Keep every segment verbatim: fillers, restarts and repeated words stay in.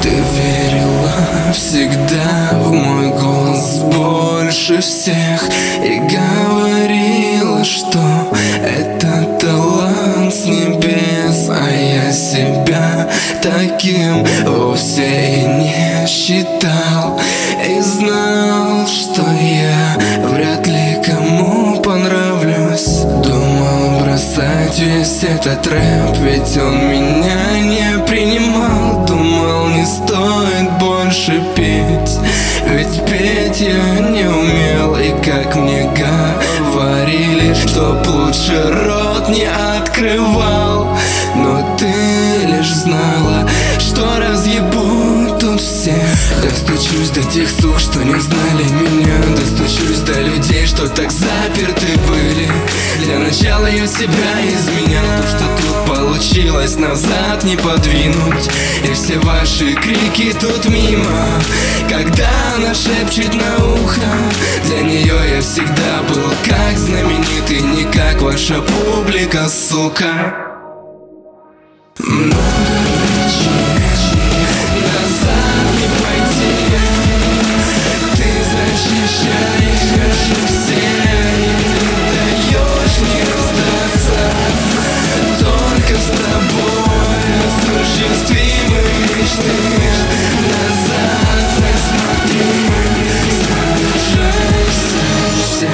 Ты верила всегда в мой голос больше всех и говорила, что это талант с небес, а я себя таким вовсе и не считал. И знал, что я вряд ли кому понравлюсь. Думал бросать весь этот рэп, ведь он меня не принимал. Думал, не стоит больше петь, ведь петь я не умел. И как мне говорили, чтоб лучше рот не открывал. Но ты лишь знала, что разъебу тут все. Достучусь до тех сук, что не знали меня. Достучусь до людей, что так заперты были. Для начала я себя изменял. То, что тут получилось, назад не подвинуть. И все ваши крики тут мимо, когда она шепчет на ухо. Для нее я всегда был как знаменитый, не как ваша публика, сука. Много причин назад не пойти. Ты защищаешь все и не даешь мне сдаться. Только с тобой осуществимы мечты. Назад не смотри, сражайся.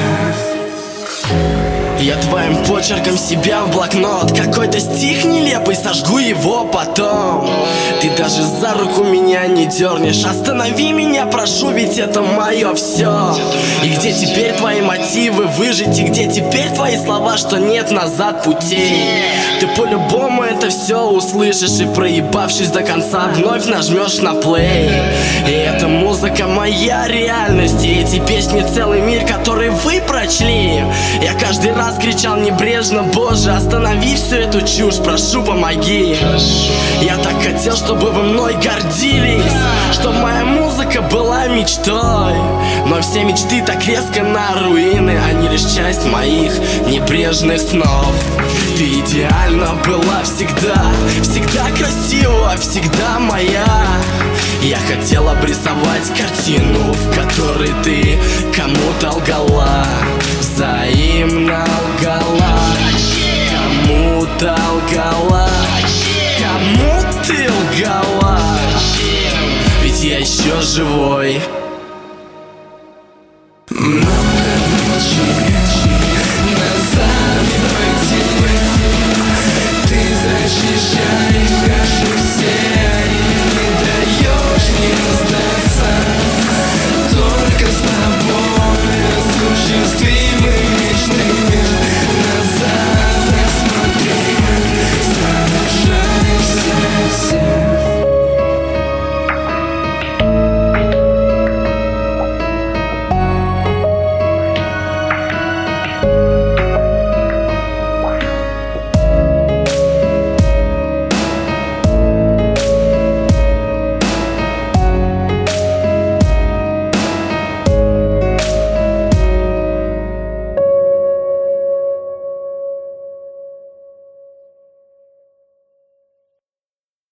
Я твоим почерком себя в блокнот, какой-то стих нелепый, сожгу его потом. Ты даже за руку меня не дернешь. Останови меня, прошу, ведь это мое все. И где теперь твои мотивы выжить? И где теперь твои слова, что нет назад путей? Ты по-любому это все услышишь и, проебавшись до конца, вновь нажмешь на плей. И эта музыка моя реальность, и эти песни целый мир, который вы прочли. Я каждый раз кричал небрежно: Боже, останови всю эту чушь, прошу, помоги. Я так хотел, чтобы вы мной гордились, чтобы моя музыка была мечтой. Но все мечты так резко на руины, они лишь часть моих небрежных снов. Ты идеально была всегда, всегда красива, всегда моя. Я хотел обрисовать картину, в которой ты кому-то лгала, взаимно лгала, кому-то лгала, кому ты лгала, ведь я еще живой. Много